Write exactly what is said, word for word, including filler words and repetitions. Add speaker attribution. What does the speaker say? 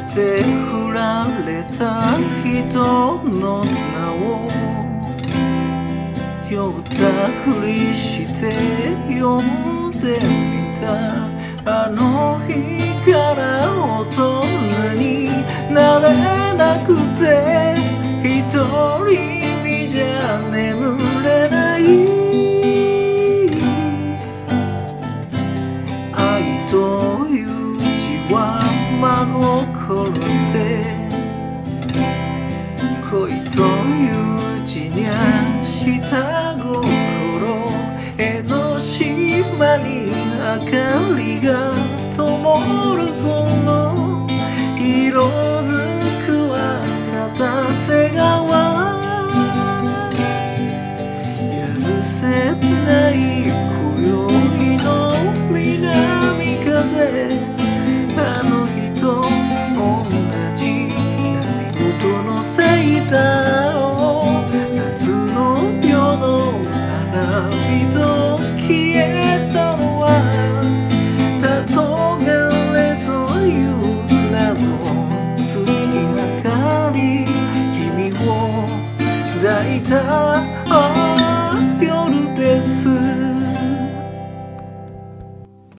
Speaker 1: て振られた人の名を酔ったふりして呼んでみた。あの日から大人になれなくて一人身じゃ眠れない。愛という字は真心で、恋という字にゃ下心。江ノ島に明かりが灯る頃、色づくは片瀬川。許せない今宵の南風、あの日と同じ波音のせいだ。夏の夜の花火と消えたのは黄昏という名の月明かり。君を抱いた